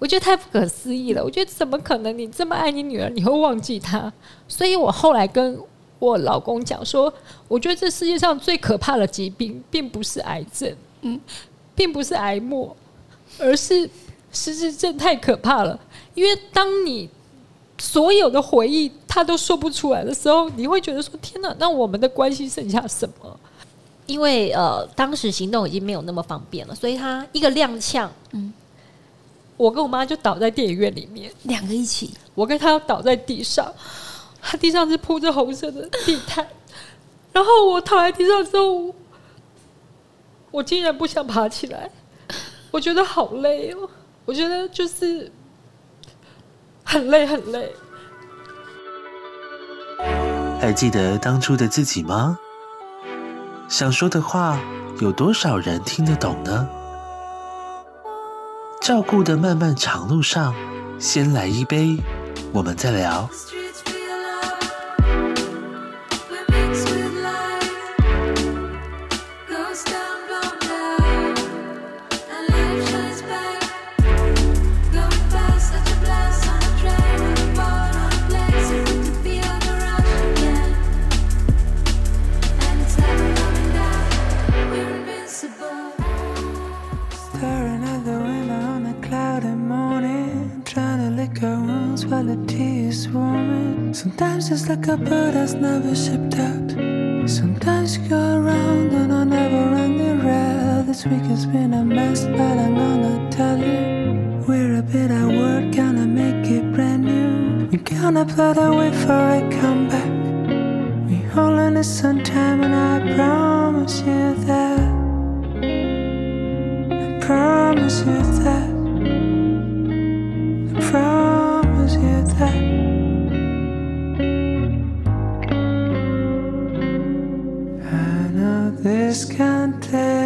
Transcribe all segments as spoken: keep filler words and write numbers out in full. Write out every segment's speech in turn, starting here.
我觉得太不可思议了。我觉得怎么可能你这么爱你女儿，你会忘记她？所以我后来跟我老公讲说，我觉得这世界上最可怕的疾病，并不是癌症，嗯，并不是癌末，而是失智症太可怕了。因为当你所有的回忆他都说不出来的时候，你会觉得说天哪，那我们的关系剩下什么？ 因为呃，当时行动已经没有那么方便了，所以他一个踉跄，嗯， 我跟我妈就倒在电影院里面， 两个一起， 我跟她倒在地上，她地上是铺着红色的地毯，然后我躺在地上之后，我竟然不想爬起来，我觉得好累哦，我觉得就是很累很累。 还记得当初的自己吗？想说的话，有多少人听得懂呢？照顾的漫漫长路上，先来一杯，我们再聊。 Sometimes it's like a bird that's never shipped out. Sometimes you go around and I never run the rail. This week has been a mess, but I'm gonna tell you, we're a bit at work, gonna make it brand new. We're gonna put away for a comeback. We all need some time, and I promise you that. I promise you that. I promise you that. This can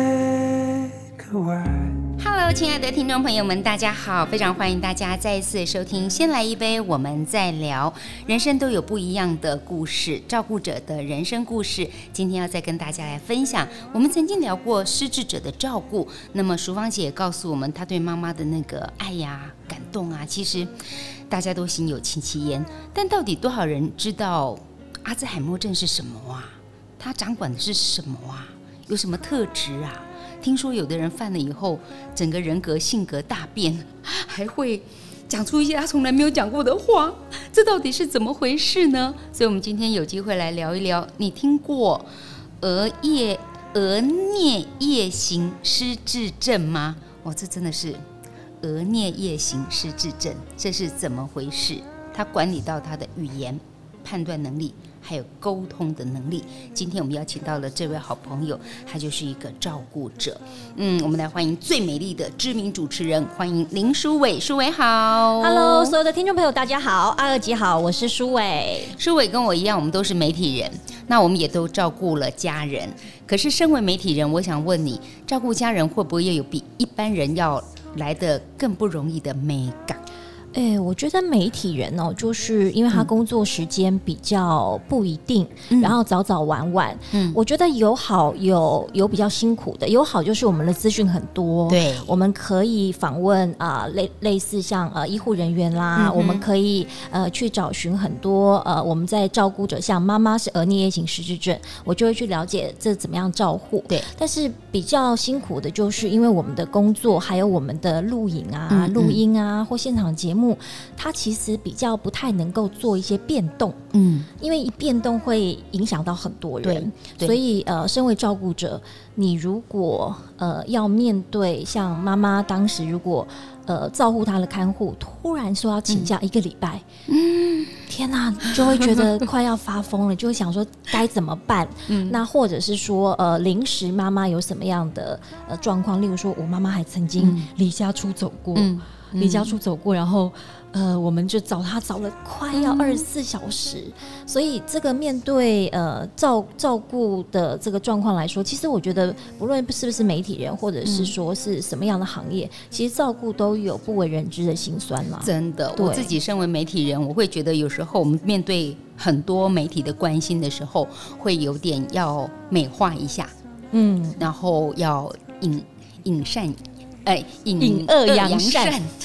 take a while. Hello， 亲爱的听众朋友们，大家好！非常欢迎大家再一次收听《先来一杯，我们再聊》。人生都有不一样的故事，照顾者的人生故事。今天要再跟大家来分享。我们曾经聊过失智者的照顾，那么淑芳姐也告诉我们，她对妈妈的那个爱呀、感动啊，其实大家都心有戚戚焉。但到底多少人知道阿兹海默症是什么啊？它掌管的是什么啊？有什么特质啊？听说有的人犯了以后，整个人格性格大变，还会讲出一些他从来没有讲过的话，这到底是怎么回事呢？所以我们今天有机会来聊一聊。你听过额叶额颞叶型失智症吗？哦，这真的是额颞叶型失智症，这是怎么回事？它管理到他的语言、判断能力，还有沟通的能力。今天我们邀请到了这位好朋友，他就是一个照顾者。嗯，我们来欢迎最美丽的知名主持人，欢迎林舒伟。舒伟好。 Hello， 所有的听众朋友大家好，阿二姐好，我是舒伟。 舒伟跟我一样，我们都是媒体人，那我们也都照顾了家人。可是身为媒体人，我想问你，照顾家人会不会也有比一般人要来得更不容易的美感？ 欸、我觉得媒体人哦，就是因为他工作时间比较不一定，嗯、然后早早晚晚，嗯，我觉得有好有有比较辛苦的，有好就是我们的资讯很多， 对， 我们可以访问啊、呃、类类似像呃医护人员啦，嗯、我们可以呃去找寻很多呃我们在照顾者，像妈妈是额颞叶型失智症，我就会去了解这怎么样照护，对，但是比较辛苦的就是因为我们的工作还有我们的录影啊、录、嗯、音啊或现场节目。它其实比较不太能够做一些变动，嗯，因为一变动会影响到很多人，所以呃，身为照顾者，你如果呃要面对像妈妈当时如果呃照顾她的看护突然说要请假一个礼拜，嗯，天哪，就会觉得快要发疯了，就会想说该怎么办？嗯，那或者是说呃临时妈妈有什么样的呃状况，例如说我妈妈还曾经离家出走过。嗯离家出走过，然后呃，我们就找他找了快要二十四小时，嗯、所以这个面对呃照照顾的这个状况来说，其实我觉得不论是不是媒体人，或者是说是什么样的行业，嗯、其实照顾都有不为人知的辛酸啦。 真的，我自己身为媒体人，我会觉得有时候我们面对很多媒体的关心的时候，会有点要美化一下，嗯，然后要隐隐善。哎， 隐恶扬善，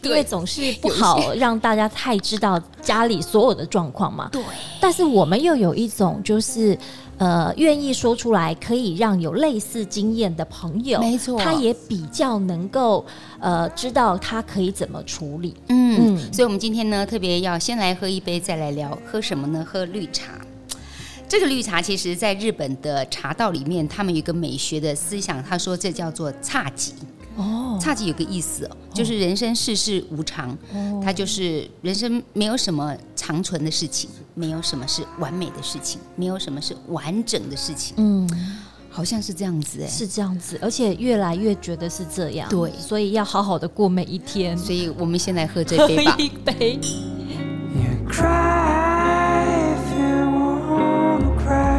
因为总是不好让大家太知道家里所有的状况嘛。 对， 但是我们又有一种就是呃，愿意说出来，可以让有类似经验的朋友， 没错， 他也比较能够呃知道他可以怎么处理。 嗯，嗯所以我们今天呢，特别要先来喝一杯，再来聊喝什么呢？喝绿茶。这个绿茶其实在日本的茶道里面，他们有一个美学的思想，他说这叫做侘寂。哦，侘寂有个意思、哦，就是人生世事无常，哦、它就是人生没有什么长存的事情，没有什么是完美的事情，没有什么是完整的事情。嗯，好像是这样子哎， 是这样子，而且越来越觉得是这样。 对， 所以要好好的过每一天。 所以我们先来喝这杯吧。 喝一杯。 You cry if you wanna cry,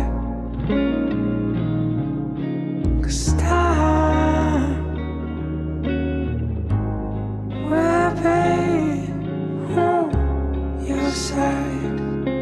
'cause time will be on your side.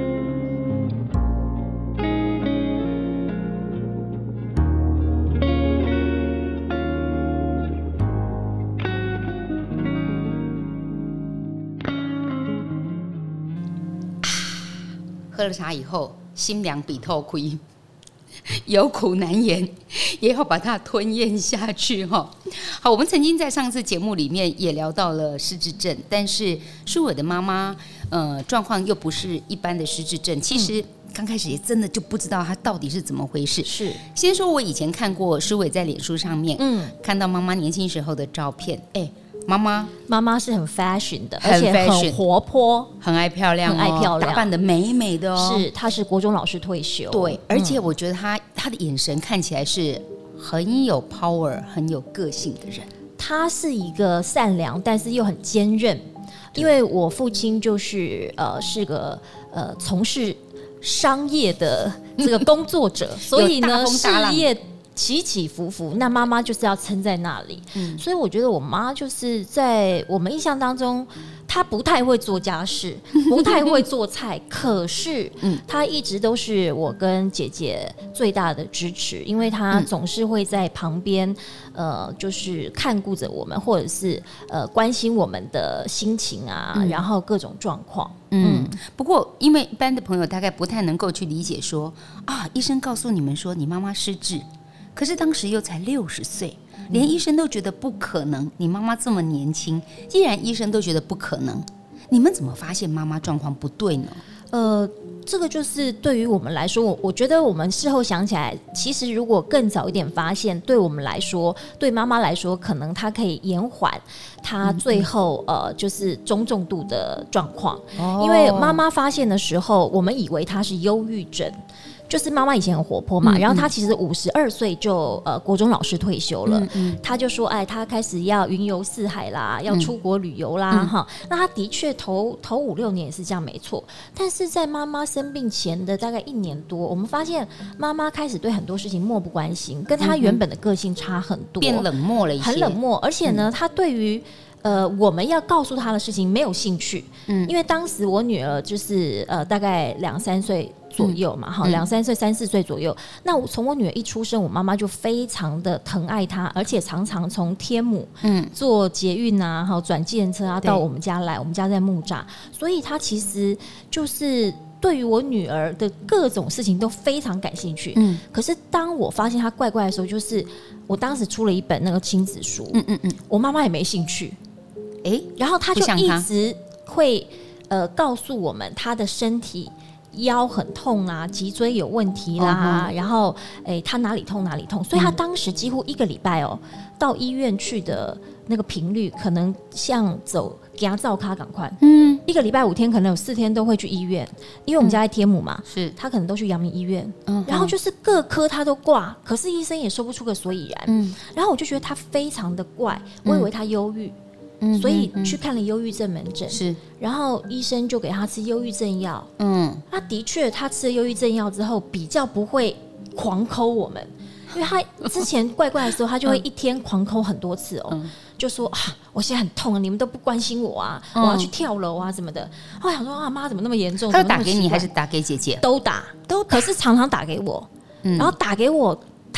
Ah, 喝了茶以后，心凉比透亏，有苦难言，也要把它吞咽下去哈。好，我们曾经在上次节目里面也聊到了失智症，但是舒伟的妈妈，呃，状况又不是一般的失智症，其实刚开始也真的就不知道她到底是怎么回事。 是， 先说我以前看过舒伟在脸书上面，嗯，看到妈妈年轻时候的照片，哎。妈妈， 妈妈是很 fashion 的，而且很活泼， 很爱漂亮、哦， 很爱漂亮， 打扮的美美的哦。 是，她是国中老师退休， 对，而且我觉得她她的眼神看起来是很有 power、很有个性的人。 她是一个善良，但是又很坚韧。因为我父亲就是呃是个呃从事商业的这个工作者，所以呢事业起起伏伏，那妈妈就是要撑在那里、嗯、所以我觉得我妈就是在我们印象当中她不太会做家事，不太会做菜可是她一直都是我跟姐姐最大的支持，因为她总是会在旁边呃，就是看顾着我们，或者是呃关心我们的心情啊、嗯、然后各种状况。 嗯，不过因为一般的朋友大概不太能够去理解说啊，医生告诉你们说你妈妈失智，可是当时又才六十岁，连医生都觉得不可能，你妈妈这么年轻，既然医生都觉得不可能，你们怎么发现妈妈状况不对呢？ 呃，这个就是对于我们来说，我我觉得我们事后想起来，其实如果更早一点发现，对我们来说，对妈妈来说，可能她可以延缓她最后、嗯、呃就是中重度的状况、哦。因为妈妈发现的时候，我们以为她是忧郁症。就是妈妈以前很活泼嘛，嗯嗯然后她其实五十二岁就呃国中老师退休了，嗯嗯她就说哎，她开始要云游四海啦，要出国旅游啦哈、嗯。那她的确头头五六年也是这样没错，但是在妈妈生病前的大概一年多，我们发现妈妈开始对很多事情漠不关心，跟她原本的个性差很多， 变冷漠了一些， 很冷漠，而且呢，她对于呃，我们要告诉她的事情没有兴趣，嗯，因为当时我女儿就是呃大概两三岁左右嘛，哈、嗯，两三岁、三四岁左右。那从我女儿一出生，我妈妈就非常的疼爱她，而且常常从天母，嗯，坐捷运啊，哈，转计程车啊，到我们家来。我们家在木栅，所以她其实就是对于我女儿的各种事情都非常感兴趣。嗯，可是当我发现她怪怪的时候，就是我当时出了一本那个亲子书，嗯嗯嗯，我妈妈也没兴趣。欸、然后他就一直会呃告诉我们他的身体腰很痛啊，脊椎有问题啦，哦、然后哎、欸、他哪里痛哪里痛，所以他当时几乎一个礼拜哦到医院去的那个频率，可能像走给他照咖赶快，嗯，一个礼拜五天可能有四天都会去医院，因为我们家在天母嘛，嗯、是他可能都去阳明医院，嗯，然后就是各科他都挂，可是医生也说不出个所以然，嗯，然后我就觉得他非常的怪，我以为他忧郁。嗯，所以去看了忧郁症门诊，是，然后医生就给他吃忧郁症药，嗯，那的确他吃了忧郁症药之后比较不会狂抠我们，因为他之前怪怪的时候他就会一天狂抠很多次哦，嗯、就说啊我现在很痛啊，你们都不关心我啊，嗯、我要去跳楼啊什么的。后来想说啊妈怎么那么严重？ 他打给你还是打给姐姐？ 都打，都可是常常打给我，嗯、然后打给我。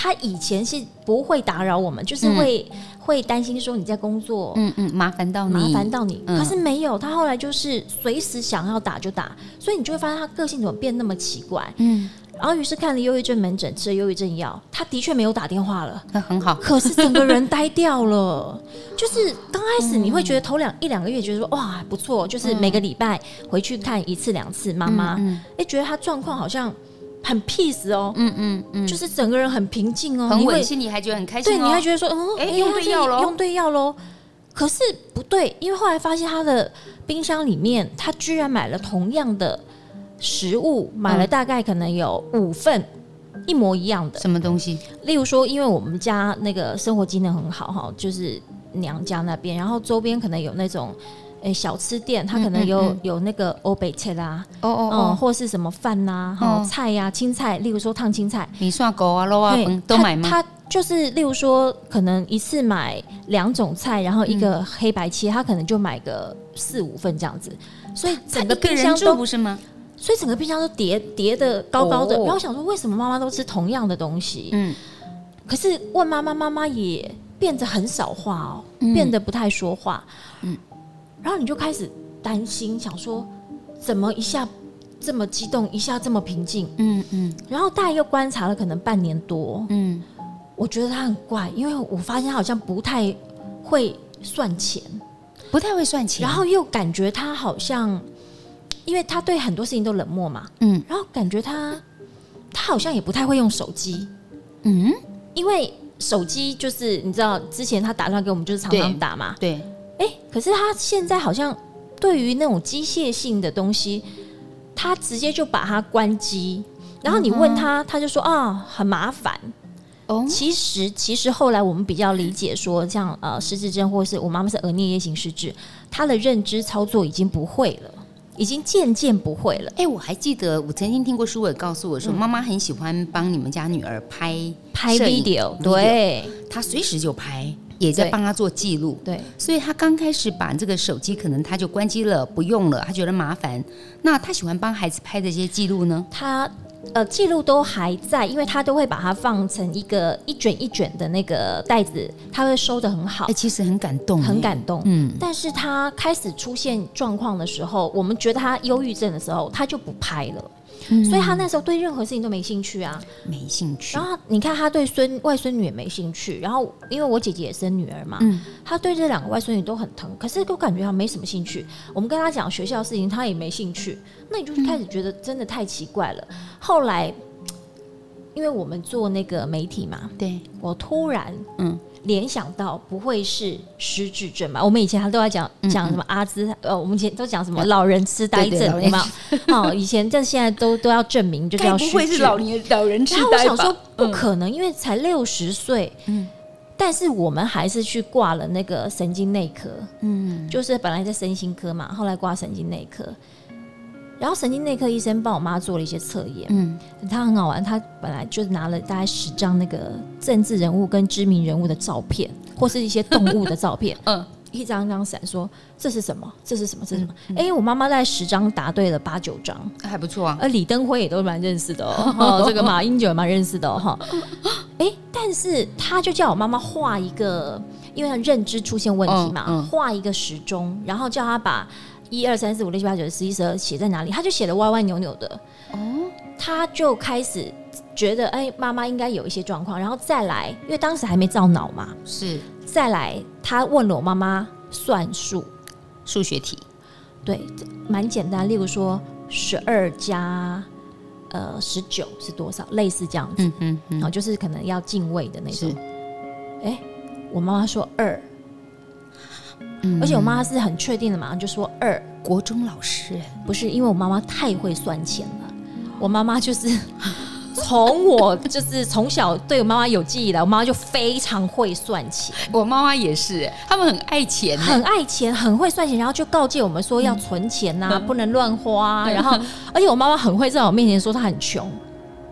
他以前是不会打扰我们，就是会、嗯、会担心说你在工作， 嗯嗯，麻烦到你， 麻烦到你、 嗯。 可是没有，他后来就是随时想要打就打，所以你就会发现他个性怎么变那么奇怪，嗯。然后于是看了忧郁症门诊，吃了忧郁症药，他的确没有打电话了， 很好。 可是整个人呆掉了，就是刚开始你会觉得头两一两个月觉得说哇不错，就是每个礼拜回去看一次两次妈妈，哎、嗯嗯，觉得他状况好像很 peace 哦，嗯嗯嗯，就是整个人很平静哦， 很稳，心里还觉得很开心、哦， 对，你还觉得说嗯，哎、欸，用对药喽，用对药喽。可是不对，因为后来发现他的冰箱里面，他居然买了同样的食物，买了大概可能有五份、嗯、一模一样的。 什么东西？ 例如说，因为我们家那个生活机能很好哈，就是娘家那边，然后周边可能有那种诶小吃店，它可能有、嗯嗯嗯、有那个欧北菜啦，哦哦哦、嗯，或是什么饭呐、啊、哦菜呀、啊、青菜，例如说烫青菜、 米蒜狗啊、肉啊，都买吗？ 他就是例如说，可能一次买两种菜，然后一个黑白切，他、嗯、可能就买个四五份这样子，所以整个冰箱都不是吗？ 所以整个冰箱都叠叠的高高的，哦、然后我想说为什么妈妈都吃同样的东西？嗯，可是问妈妈，妈妈也变得很少话哦，嗯、变得不太说话。嗯，然后你就开始担心，想说怎么一下这么激动，一下这么平静？嗯嗯。然后大概又观察了可能半年多，嗯，我觉得他很怪，因为我发现他好像不太会算钱， 不太会算钱， 然后又感觉他好像。因为他对很多事情都冷漠嘛，嗯，然后感觉他他好像也不太会用手机，嗯，因为手机就是你知道之前他打电话给我们就是常常打嘛， 对， 哎、欸，可是他现在好像对于那种机械性的东西，他直接就把它关机，然后你问他，嗯、他就说啊很麻烦。哦，其实其实后来我们比较理解说，像呃失智症或是我妈妈是额颞叶型失智，她的认知操作已经不会了。已经渐渐不会了。 哎、欸，我还记得，我曾经听过舒伟告诉我说，妈、嗯、妈很喜欢帮你们家女儿拍拍 video， 对， 她随时就拍，也在帮她做记录。 对， 所以她刚开始把这个手机可能她就关机了，不用了，她觉得麻烦。那她喜欢帮孩子拍的这些记录呢？ 她呃记录都还在，因为她都会把它放成一个一卷一卷的那个袋子，她会收得很好。 哎、欸，其实很感动， 很感动。嗯，但是她开始出现状况的时候，我们觉得她忧郁症的时候，她就不拍了。嗯、所以她那时候对任何事情都没兴趣啊， 没兴趣。 然后你看她对孙外孙女也没兴趣，然后因为我姐姐也生女儿嘛，嗯，她对这两个外孙女都很疼，可是我感觉她没什么兴趣。我们跟她讲学校的事情，她也没兴趣。那你就开始觉得真的太奇怪了。嗯、后来，因为我们做那个媒体嘛， 对， 我突然嗯。联想到不会是失智症吧？我们以前他都在讲讲什么阿兹，呃，我们以前都讲什么老人痴呆症，有没有？哦，以前但现在都都要证明，就叫失智。 不会是老年老人痴呆吧？ 然后我想说不可能，嗯、因为才六十岁，嗯，但是我们还是去挂了那个神经内科，嗯，就是本来在身心科嘛，后来挂神经内科。然后神经内科医生帮我妈做了一些测验，嗯，他很好玩，他本来就拿了大概十张那个政治人物跟知名人物的照片，或是一些动物的照片，嗯，一张一张闪，说这是什么？这是什么？这是什么？哎、嗯嗯欸，我妈妈在十张答对了八九张， 还不错啊。 而李登辉也都蛮认识的哦，哦这个马英九也蛮认识的哦，哎、欸，但是他就叫我妈妈画一个，因为他认知出现问题嘛，画、嗯嗯、一个时钟，然后叫他把。一二三四五六七八九十一十二写在哪里？他就写的歪歪扭扭的。哦，他就开始觉得，哎，妈妈应该有一些状况，然后再来，因为当时还没造脑嘛， 是再来，他问了我妈妈算术， 数学题， 对，蛮简单，例如说十二加呃十九是多少，类似这样子，嗯嗯嗯，然后就是可能要进位的那种。哎，我妈妈说二。而且我妈是很确定的，马上就说二。 国中老师不是，因为我妈妈太会算钱了。我妈妈就是从我就是从小对我妈妈有记忆来，我妈妈就非常会算钱。 我妈妈也是，他们很爱钱， 很爱钱，很会算钱，然后就告诫我们说要存钱呐、啊嗯，不能乱花、啊。然后，而且我妈妈很会在我面前说她很穷。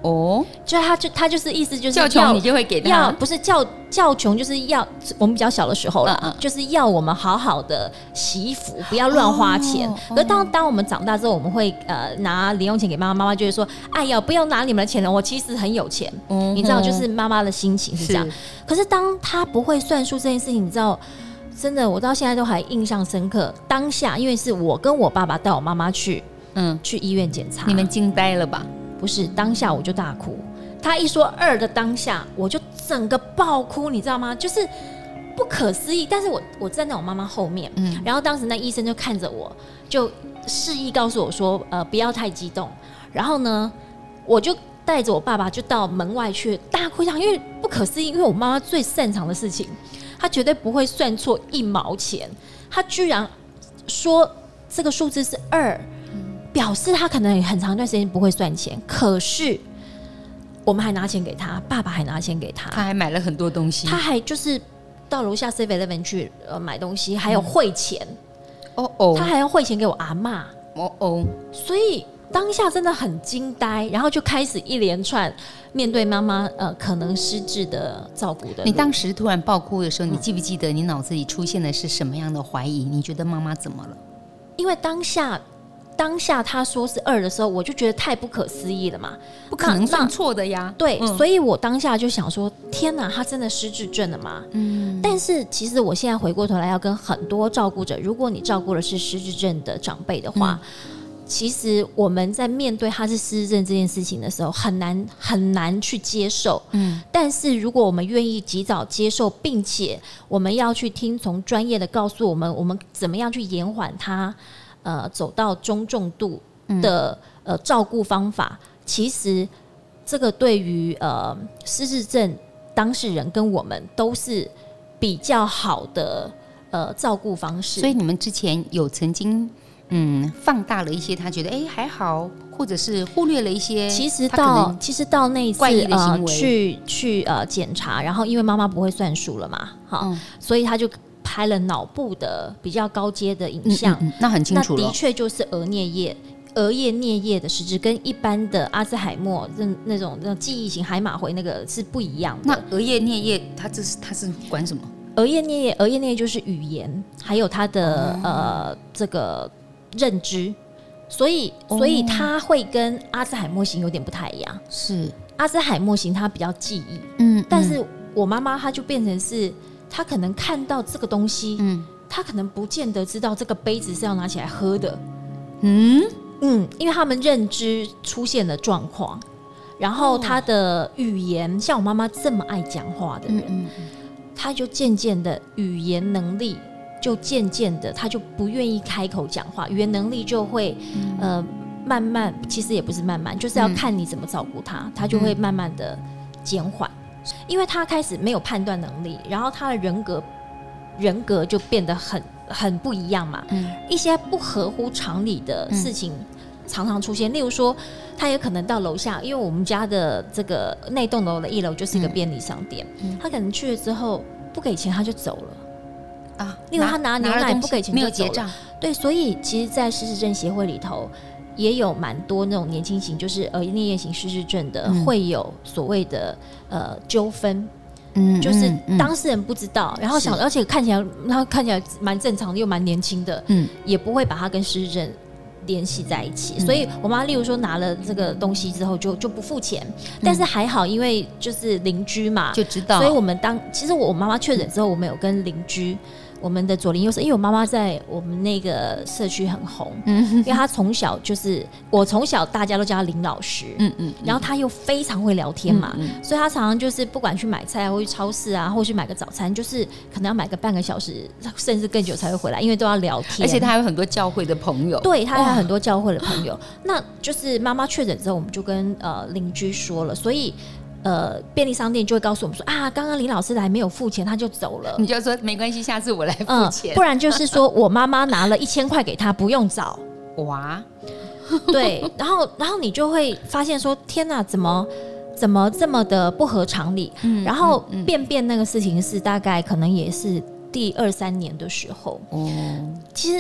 哦， 就他就他就是意思就是叫穷你就会给他， 要不是叫叫穷，就是要我们比较小的时候啦， 嗯嗯就是要我们好好的洗衣服，不要乱花钱。 哦可是当当我们长大之后，我们会呃拿零用钱给妈妈，妈妈就会说：“哎呀，不要拿你们的钱了，我其实很有钱。 嗯” 你知道，就是妈妈的心情是这样。 是可是当他不会算数这件事情，你知道。真的，我到现在都还印象深刻。当下，因为是我跟我爸爸带我妈妈去， 嗯， 去医院检查， 你们惊呆了吧？ 不是，当下我就大哭。他一说二的当下，我就整个爆哭，你知道吗？就是不可思议。但是我我站在我妈妈后面，嗯，然后当时那医生就看着我，就示意告诉我说，呃，不要太激动。然后呢，我就带着我爸爸就到门外去大哭一场，因为不可思议，因为我妈妈最擅长的事情。他绝对不会算错一毛钱，他居然说这个数字是二，表示他可能很长一段时间不会算钱。可是我们还拿钱给他，爸爸还拿钱给他， 他还买了很多东西， 他还就是到楼下 seven eleven 去呃买东西，还有汇钱， 哦哦， 他还要汇钱给我阿嬷， 哦哦， 所以当下真的很惊呆，然后就开始一连串面对妈妈呃可能失智的照顾的。 你当时突然爆哭的时候，你记不记得你脑子里出现的是什么样的怀疑？你觉得妈妈怎么了？ 因为当下当下他说是二的时候，我就觉得太不可思议了嘛， 不可能算错的呀。 对、 嗯， 所以我当下就想说，天哪，他真的失智症了吗？嗯。但是其实我现在回过头来要跟很多照顾者，如果你照顾的是失智症的长辈的话。嗯，其实我们在面对他是失智症这件事情的时候，很难很难去接受。嗯，但是如果我们愿意及早接受，并且我们要去听从专业的告诉我们，我们怎么样去延缓他呃走到中重度的、嗯、呃照顾方法，其实这个对于呃失智症当事人跟我们都是比较好的呃照顾方式。 所以你们之前有曾经。嗯，放大了一些，他觉得哎还好，或者是忽略了一些。 其实到其实到那一次怪异的行为， 呃、去去呃检查，然后因为妈妈不会算数了嘛，哈、嗯，所以他就拍了脑部的比较高阶的影像， 嗯嗯嗯、那很清楚了。 那的确就是额颞叶。额叶颞叶的失智跟一般的阿兹海默那那种那种记忆型海马回那个是不一样的。 那额叶颞叶它这是它是管什么？ 额叶颞叶，额叶颞叶就是语言，还有它的、哦、呃这个。认知，所以所以它会跟阿兹海默型有点不太一样。 是阿兹海默型它比较记忆， 嗯， 但是我妈妈她就变成是，她可能看到这个东西，嗯，她可能不见得知道这个杯子是要拿起来喝的，嗯嗯，因为他们认知出现了状况，然后她的语言，像我妈妈这么爱讲话的人，嗯嗯，她就渐渐的语言能力。就渐渐的，他就不愿意开口讲话，语言能力就会、嗯、呃慢慢，其实也不是慢慢，就是要看你怎么照顾他，他就会慢慢的减缓，因为他开始没有判断能力，然后他的人格人格就变得很很不一样嘛，嗯、一些不合乎常理的事情常常出现，嗯、例如说，他也可能到楼下，因为我们家的这个那栋楼的一楼就是一个便利商店，嗯、他可能去了之后不给钱他就走了。啊，例如他拿牛奶不给钱就走了， 没有结账。 对，所以其实，在失智症协会里头，也有蛮多那种年轻型，就是额颞叶型失智症的，嗯、会有所谓的呃纠纷。嗯，就是当事人不知道，嗯、然后想，而且看起来他看起来蛮正常的，又蛮年轻的，嗯，也不会把他跟失智症联系在一起。嗯、所以我妈例如说拿了这个东西之后就就不付钱，嗯、但是还好，因为就是邻居嘛， 就知道。 所以我们当其实我妈妈确诊之后，我们有跟邻居。我们的左邻右舍，因为我妈妈在我们那个社区很红，嗯、因为她从小就是我从小大家都叫她林老师，嗯嗯，然后她又非常会聊天嘛，嗯嗯、所以她常常就是不管去买菜啊，或去超市啊，或去买个早餐，就是可能要买个半个小时，甚至更久才会回来，因为都要聊天， 而且她还有很多教会的朋友， 对，她还有很多教会的朋友。那就是妈妈确诊之后，我们就跟呃邻居说了，所以。呃，便利商店就会告诉我们说啊，刚刚林老师来没有付钱，他就走了。 你就说没关系，下次我来付钱。 嗯、不然就是说我妈妈拿了一千块给他，不用找。 哇， 对，然后然后你就会发现说，天哪，怎么怎么这么的不合常理？嗯、然后便便那个事情是大概可能也是第二三年的时候。哦，其实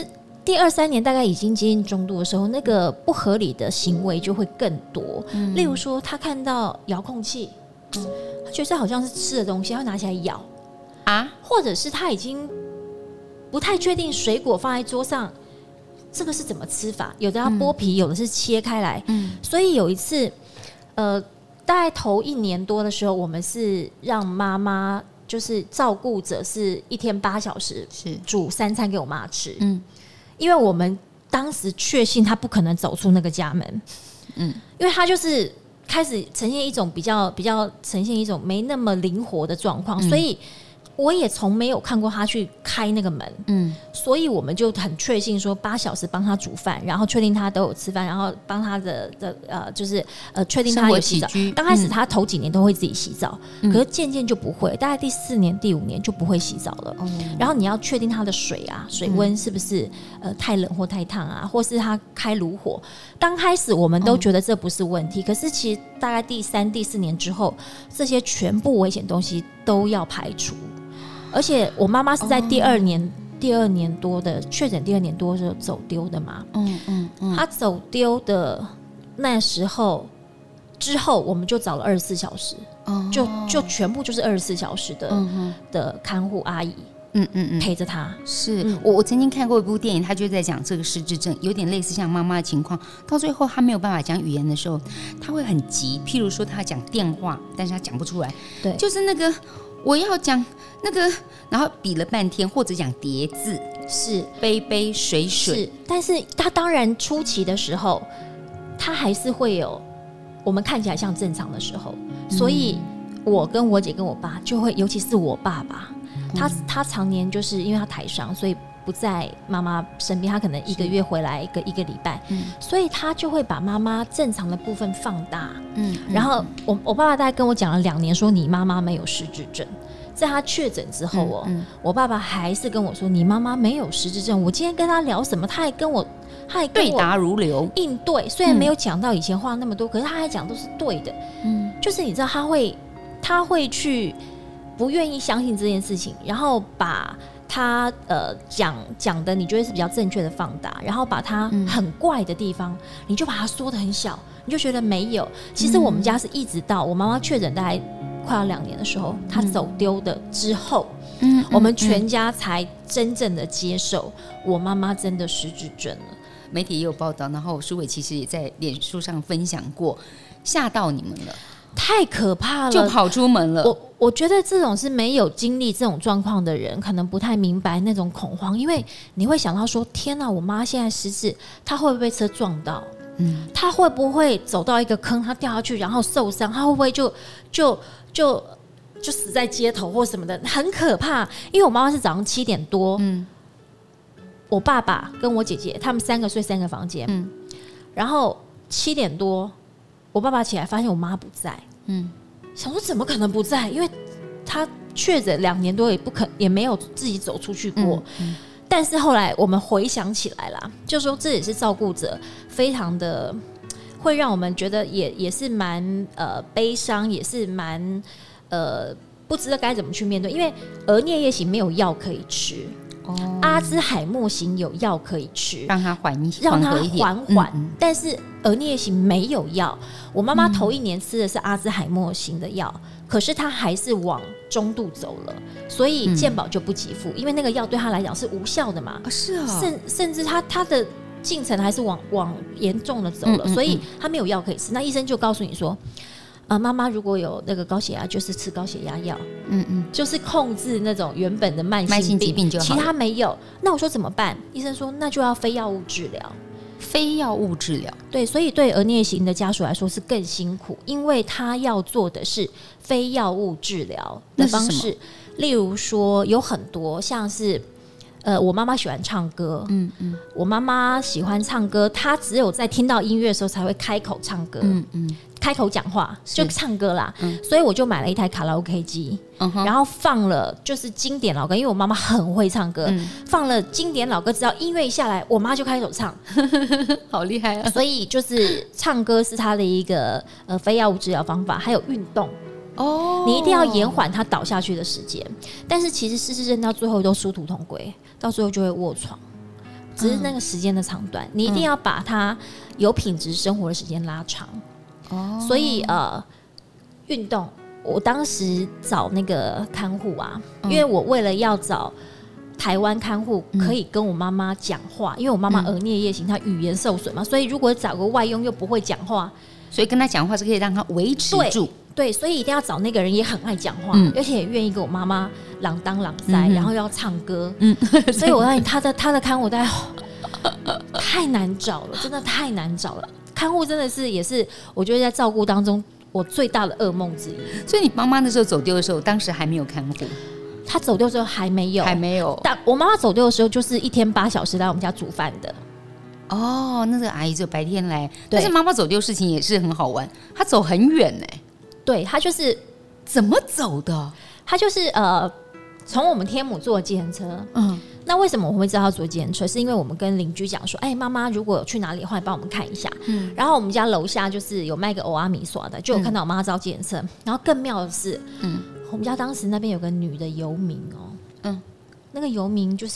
第二三年大概已经接近中度的时候，那个不合理的行为就会更多。嗯、例如说，他看到遥控器，嗯、他觉得这好像是吃的东西，他会拿起来咬啊，或者是他已经不太确定水果放在桌上，这个是怎么吃法？有的要剥皮，嗯、有的是切开来。嗯、所以有一次，呃，大概头一年多的时候，我们是让妈妈就是照顾者是一天八小时，是煮三餐给我妈吃。嗯。因为我们当时确信他不可能走出那个家门，嗯，因为他就是开始呈现一种比较比较呈现一种没那么灵活的状况，嗯、所以我也从没有看过他去开那个门，嗯，所以我们就很确信说八小时帮他煮饭，然后确定他都有吃饭，然后帮他的的呃就是呃确定他有洗澡。刚开始他头几年都会自己洗澡，嗯、可是渐渐就不会，大概第四年第五年就不会洗澡了。嗯、然后你要确定他的水啊水温是不是、呃、太冷或太烫啊，或是他开炉火。刚开始我们都觉得这不是问题，嗯、可是其实大概第三第四年之后，这些全部危险东西都要排除。而且我妈妈是在第二年、哦、第二年多的确诊，第二年多的时候走丢的嘛。嗯嗯嗯，她走丢的那时候之后，我们就找了二十四小时，哦、就就全部就是二十四小时的、嗯、的看护阿姨。嗯嗯嗯，陪着她。 是、嗯、我我曾经看过一部电影，他就在讲这个失智症，有点类似像妈妈的情况。到最后他没有办法讲语言的时候，他会很急。譬如说他讲电话，但是他讲不出来。对，就是那个。我要讲那个，然后比了半天，或者讲叠字，是杯杯水水，是， 但是他当然初期的时候，他还是会有我们看起来像正常的时候，嗯、所以我跟我姐跟我爸就会，尤其是我爸爸，嗯、他他常年就是因为他台商，所以不在妈妈身边，他可能一个月回来一个一个礼拜，嗯、所以他就会把妈妈正常的部分放大。嗯，然后我我爸爸大概跟我讲了两年，说你妈妈没有失智症。在他确诊之后哦，嗯嗯、我爸爸还是跟我说你妈妈没有失智症。我今天跟他聊什么，他还跟我，他还跟我对答如流应对。虽然没有讲到以前话那么多，嗯、可是他还讲都是对的。嗯，就是你知道他会，他会去不愿意相信这件事情，然后把他呃讲讲的你觉得是比较正确的放大，然后把他很怪的地方，嗯、你就把它缩得很小，你就觉得没有。其实我们家是一直到我妈妈确诊大概快要两年的时候，她走丢的之后，嗯、我们全家才真正的接受我妈妈真的失智症了。 媒体也有报道，然后舒伟其实也在脸书上分享过，吓到你们了， 太可怕了， 就跑出门了。 我我觉得这种是没有经历这种状况的人，可能不太明白那种恐慌，因为你会想到说，天哪，我妈现在失智，她会不会被车撞到？嗯，她会不会走到一个坑，她掉下去然后受伤？她会不会就就就就死在街头或什么的？很可怕。因为我妈妈是早上七点多，嗯，我爸爸跟我姐姐他们三个睡三个房间，嗯，然后七点多我爸爸起来发现我妈不在，嗯，想说怎么可能不在？因为他确诊两年多也不可也没有自己走出去过。嗯嗯，但是后来我们回想起来啦，就说这也是照顾者非常的会让我们觉得也也是蛮呃悲伤，也是蛮呃不知道该怎么去面对，因为额颞叶型没有药可以吃。哦，阿兹海默型有药可以吃， 让它缓让它缓缓， 嗯嗯， 但是额颞叶型没有药。我妈妈头一年吃的是阿兹海默型的药，嗯，可是她还是往中度走了，所以健保就不给付，嗯，因为那个药对她来讲是无效的嘛。 啊，是啊， 甚甚至她她的进程还是往往严重的走了，嗯嗯嗯，所以她没有药可以吃。那医生就告诉你说，呃，妈妈如果有那个高血压，就是吃高血压药，嗯嗯，就是控制那种原本的慢性病， 慢性疾病就好了， 其他没有。那我说怎么办？医生说那就要非药物治疗。 非药物治疗， 对，所以对额颞型的家属来说是更辛苦，因为他要做的是非药物治疗的方式。例如说，有很多像是。呃，我妈妈喜欢唱歌，嗯嗯，我妈妈喜欢唱歌，她只有在听到音乐的时候才会开口唱歌，嗯嗯，开口讲话就唱歌啦，嗯，所以我就买了一台卡拉 OK 机，嗯，然后放了就是经典老歌，因为我妈妈很会唱歌，嗯，放了经典老歌，只要音乐一下来，我妈就开始唱， 好厉害啊！ 所以就是唱歌是她的一个呃非药物治疗方法，还有运动。哦，你一定要延缓他倒下去的时间，但是其实失智症到最后都殊途同归，到最后就会卧床， 只是那个时间的长短，你一定要把它有品质生活的时间拉长。哦，所以呃，运动，我当时找那个看护啊，因为我为了要找台湾看护可以跟我妈妈讲话，因为我妈妈耳颞叶型，她语言受损嘛，所以如果找个外佣又不会讲话， 所以跟她讲话是可以让她维持住。 对，所以一定要找那个人也很爱讲话，嗯、而且也愿意跟我妈妈朗当朗塞，嗯、然后又要唱歌。嗯，所以我发现他的他的看护在、哦、太难找了，真的太难找了。看护真的是也是我觉得在照顾当中我最大的噩梦之一。 所以你妈妈那时候走丢的时候，当时还没有看护。 她走丢的时候还没有， 还没有。 但我妈妈走丢的时候，就是一天八小时来我们家煮饭的。 哦，那个阿姨就白天来，但是妈妈走丢事情也是很好玩，她走很远呢、欸。 对，他就是怎么走的？ 他就是呃，从我们天母坐计程车。嗯，那为什么我会知道他坐计程车？是因为我们跟邻居讲说，哎、欸，妈妈如果有去哪里的话，你帮我们看一下。嗯，然后我们家楼下就是有卖个欧阿米耍的，就有看到我妈招计程车。嗯、然后更妙的是，嗯，我们家当时那边有个女的游民哦，嗯，那个游民就是，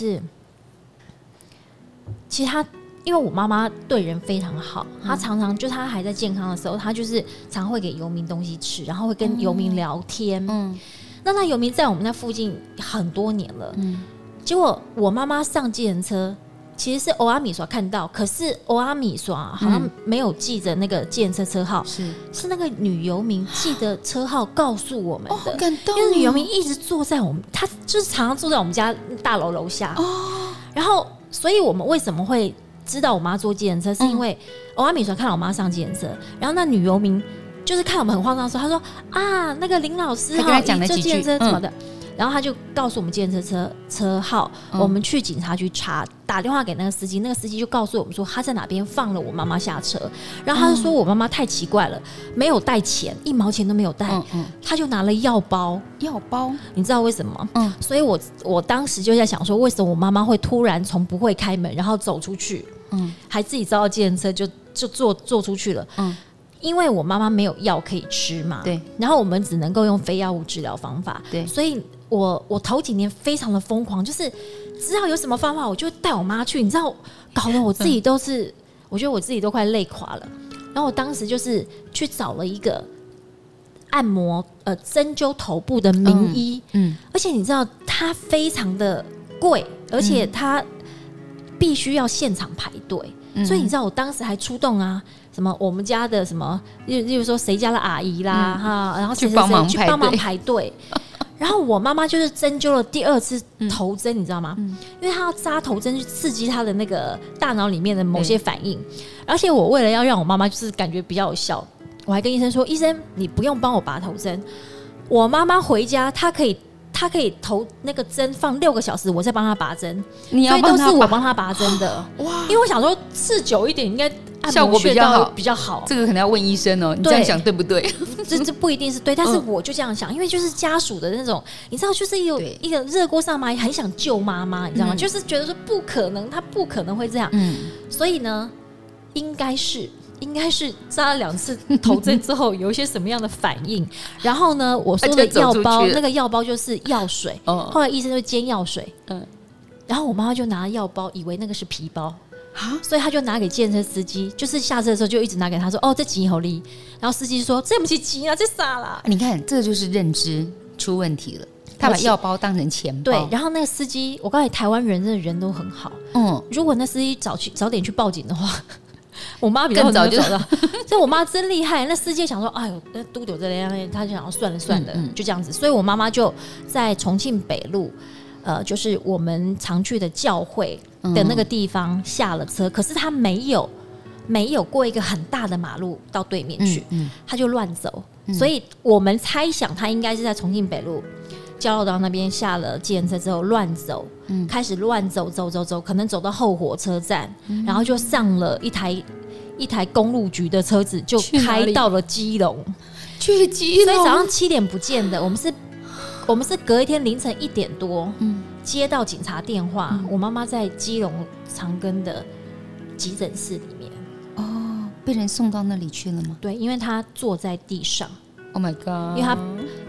其实她。因为我妈妈对人非常好，她常常就她还在健康的时候，她就是常会给游民东西吃，然后会跟游民聊天。嗯，那那游民在我们那附近很多年了。嗯，结果我妈妈上计程车，其实是欧阿米耍看到，可是欧阿米耍好像没有记着那个计程车车号，是、嗯、是那个女游民记得车号告诉我们的。哦，好感动哦！因为女游民一直坐在我们，她就是常常坐在我们家大楼楼下。哦，然后所以我们为什么会知道我妈坐计程车，是因为欧阿米说看到我妈上计程车，然后那女游民就是看我们很慌张的时候，她说啊，那个林老师哈，坐计程车怎么的，嗯、然后她就告诉我们计程车车车号，嗯、我们去警察局查，打电话给那个司机，那个司机就告诉我们说他在哪边放了我妈妈下车，然后他就说我妈妈太奇怪了，没有带钱，一毛钱都没有带，嗯嗯、他就拿了药包， 药包， 你知道为什么吗？嗯，所以我我当时就在想说，为什么我妈妈会突然从不会开门，然后走出去？嗯，还自己招到计程车就就坐坐出去了。嗯，因为我妈妈没有药可以吃嘛，对，然后我们只能够用非药物治疗方法，对，所以我我头几年非常的疯狂，就是知道有什么方法，我就带我妈去，你知道，搞得我自己都是，嗯、我觉得我自己都快累垮了。然后我当时就是去找了一个按摩呃针灸头部的名医，嗯，嗯而且你知道它非常的贵，而且它必须要现场排队，嗯、所以你知道我当时还出动啊，什么我们家的什么，例如说谁家的阿姨啦，嗯、哈，然后谁谁谁去帮忙排队。然后我妈妈就是针灸了第二次头针，嗯、你知道吗？嗯、因为她要扎头针去刺激她的那个大脑里面的某些反应，而且我为了要让我妈妈就是感觉比较有效，我还跟医生说，医生你不用帮我拔头针，我妈妈回家她可以。他可以投那个针放六个小时，我再帮他拔针，所以都是我帮他拔针的。哇！因为我想说刺久一点，应该效果比较好， 比较好。 这个可能要问医生哦，你这样想对不对？ 这这不一定是对，但是我就这样想，因为就是家属的那种，你知道，就是有一个热锅上蚂蚁，很想救妈妈，你知道吗？嗯、就是觉得说不可能，他不可能会这样。嗯，所以呢，应该是。应该是扎了两次头针之后有一些什么样的反应，然后呢，我说的药包，那个药包就是药水，哦、后来医生就煎药水，嗯，然后我妈妈就拿药包，以为那个是皮包，所以他就拿给计程车司机，就是下车的时候就一直拿给他说，哦，这几毫粒，然后司机说这不是几啊，这傻啦， 你看这就是认知出问题了。他把药包当成钱包， 对，然后那个司机，我告诉你，台湾人真的人都很好，嗯，如果那司机早去早点去报警的话。我妈比较早就找到，所以我妈真厉害。那司机想说，哎呦，那嘟嘟这样，他就想要算了算了，嗯嗯就这样子。所以我妈妈就在重庆北路，呃，就是我们常去的教会的那个地方下了车，嗯、可是她没有没有过一个很大的马路到对面去，嗯嗯、她就乱走。嗯、所以我们猜想她应该是在重庆北路。交流道那边下了计程车之后乱走，嗯、开始乱走走走走，可能走到后火车站，嗯、然后就上了一台一台公路局的车子，就开到了基隆， 去基隆。 所以早上七点不见的，我们是，我们是隔一天凌晨一点多，嗯、接到警察电话，嗯、我妈妈在基隆长庚的急诊室里面，哦， 被人送到那里去了吗？ 对，因为她坐在地上。 Oh my god！ 因为他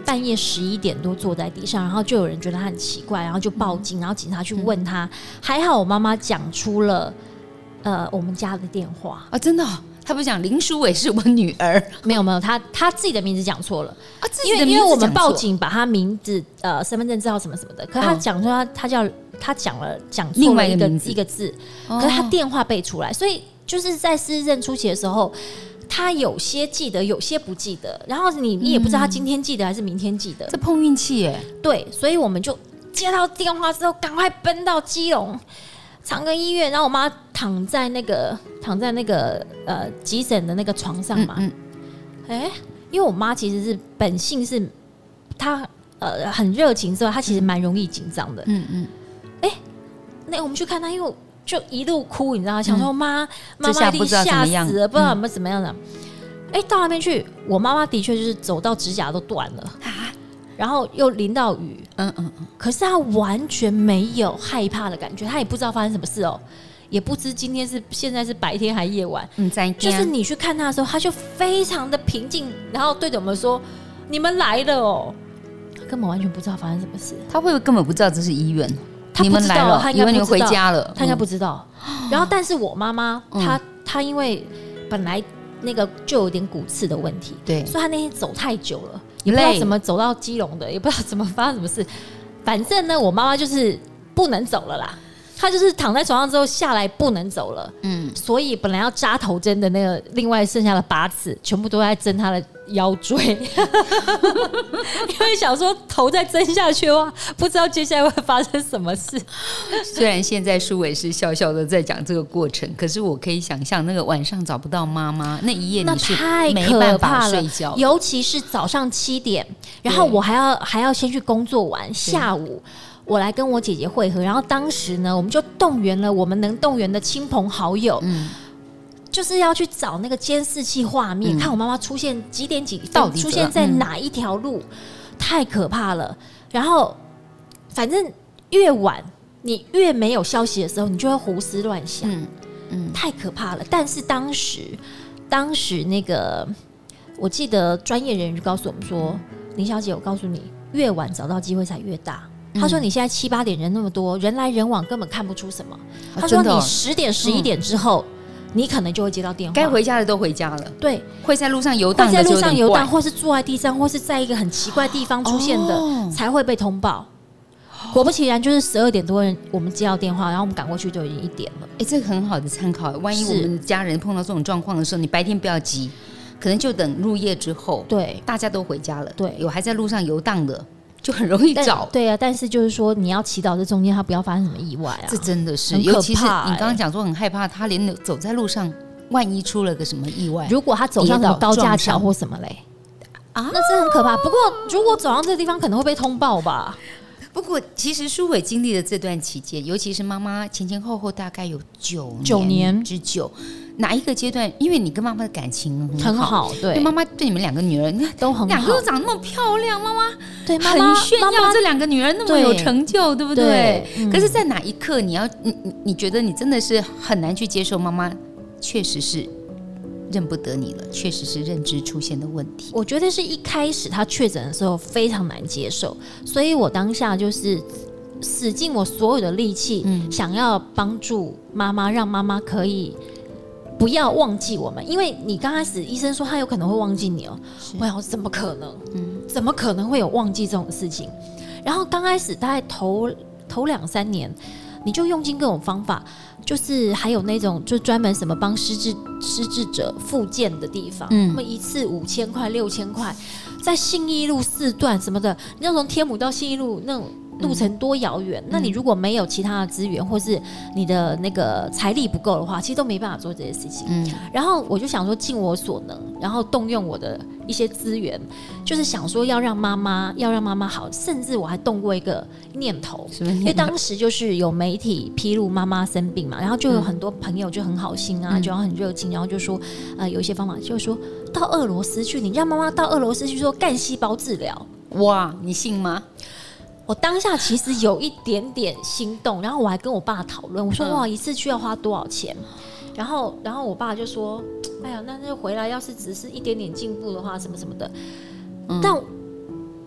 半夜十一点多坐在地上，然后就有人觉得他很奇怪，然后就报警，然后警察去问他，嗯、还好我妈妈讲出了呃我们家的电话啊，真的、哦。他不是讲林淑伟是我女儿， 没有没有，他他自己的名字讲错了啊，自己的名字因为因为我们报警把他名字呃身份证字号什么什么的，可是他讲说他他叫他讲了讲错了一个一个字，可是他电话背出来，所以就是在失证初期的时候，他有些记得，有些不记得，然后你你也不知道他今天记得还是明天记得， 嗯、这碰运气耶。 对，所以我们就接到电话之后，赶快奔到基隆长庚医院，然后我妈躺在那个躺在那个呃急诊的那个床上嘛，嗯哎、嗯，因为我妈其实是本性是她呃很热情之外，她其实蛮容易紧张的，嗯嗯，哎、那我们去看她，因为就一路哭，你知道吗？想说妈妈妈一定吓死了，不知道有没有怎么样的。哎、嗯，到那边去，我妈妈的确就是走到指甲都断了啊，然后又淋到雨，嗯嗯嗯，可是她完全没有害怕的感觉，她也不知道发生什么事哦，也不知今天是现在是白天还夜晚，嗯，就是你去看她的时候，她就非常的平静，然后对着我们说：“你们来了哦。”根本完全不知道发生什么事， 她会不会根本不知道这是医院？ 他不知道，他应该不知道， 以为你们回家了， 他应该不知道。嗯、然后，但是我妈妈，她她因为本来那个就有点骨刺的问题，对，所以她那天走太久了，也不知道怎么走到基隆的，也不知道怎么发生什么事。反正呢，我妈妈就是不能走了啦。她就是躺在床上之后下来不能走了，嗯，所以本来要扎头针的那个另外剩下的八次，全部都在针她的腰椎，因为想说头再针下去的话，不知道接下来会发生什么事。 虽然现在舒伟是笑笑的在讲这个过程，可是我可以想象那个晚上找不到妈妈那一夜，你是没办法睡觉， 尤其是早上七点，然后我还要还要先去工作完，下午。我来跟我姐姐会合，然后当时呢，我们就动员了我们能动员的亲朋好友，嗯，就是要去找那个监视器画面，嗯、看我妈妈出现几点几分，出现在哪一条路，嗯、太可怕了。然后，反正越晚，你越没有消息的时候，你就会胡思乱想，嗯嗯，太可怕了。但是当时，当时那个，我记得专业人员就告诉我们说，林小姐，我告诉你，越晚找到机会才越大。他说：“你现在七八点人那么多，人来人往，根本看不出什么。”他说：“你十点、十一点之后，你可能就会接到电话。 该回家的都回家了， 对， 会在路上游荡的， 会在路上游荡，或是坐在地上，或是在一个很奇怪的地方出现的，哦、才会被通报。果不其然，就是十二点多人，我们接到电话，然后我们赶过去就已经一点了。 哎，这个很好的参考。万一我们家人碰到这种状况的时候，你白天不要急，可能就等入夜之后，对，大家都回家了，对，有还在路上游荡的。”就很容易找， 对啊，但是就是说你要祈祷这中间他不要发生什么意外啊， 这真的是，尤其是你刚刚讲说很害怕，他连走在路上，万一出了个什么意外， 如果他走上什么高架桥或什么嘞，啊，那是很可怕。不过如果走上这个地方，可能会被通报吧。 不过其实舒伟经历的这段期间，尤其是妈妈前前后后大概有九九年之久。哪一个阶段？因为你跟妈妈的感情很好， 很好，对， 因为妈妈对你们两个女儿都很好， 两个都长那么漂亮，妈妈对妈妈很炫耀这两个女儿那么有成就，对不对？ 对嗯、可是，在哪一刻你要你你你觉得你真的是很难去接受妈妈确实是认不得你了，确实是认知出现的问题。 我觉得是一开始她确诊的时候非常难接受，所以我当下就是使尽我所有的力气，嗯、想要帮助妈妈，让妈妈可以。不要忘记我们，因为你刚开始医生说他有可能会忘记你哦，我想怎么可能？嗯，怎么可能会有忘记这种事情？然后刚开始大概头头两三年，你就用尽各种方法，就是还有那种就专门什么帮失智失智者复健的地方，嗯，一次五千块、六千块，在信义路四段什么的，你要从天母到信义路那种。路程多遥远、嗯？那你如果没有其他的资源，或是你的那个财力不够的话，其实都没办法做这些事情。嗯，然后我就想说尽我所能，然后动用我的一些资源，就是想说要让妈妈，要让妈妈好。甚至我还动过一个念头，因为当时就是有媒体披露妈妈生病嘛，然后就有很多朋友就很好心啊，嗯、就很热情，然后就说呃有一些方法，就是说到俄罗斯去，你让妈妈到俄罗斯去做干细胞治疗。 哇，你信吗？ 我当下其实有一点点心动，然后我还跟我爸讨论，我说哇，一次去要花多少钱？然后，然后我爸就说，哎呀，那就回来，要是只是一点点进步的话，什么什么的。嗯、但